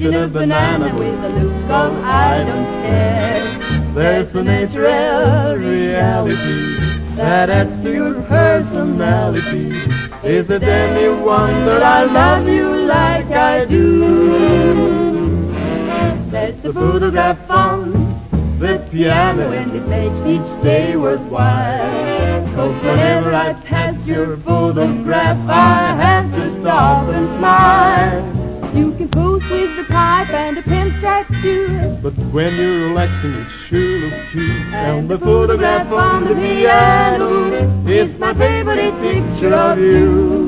eating a banana with a look of I don't care. There's a natural reality that adds to your personality. Is it any wonder I love you like I do? There's a photograph on the piano and it makes each day worthwhile. 'Cause whenever I pass your photograph I have to stop and smile. You can pose with the pipe and a pen tattoo, but when you're relaxing it sure looks cute. And the photograph on the piano is my favorite picture of you.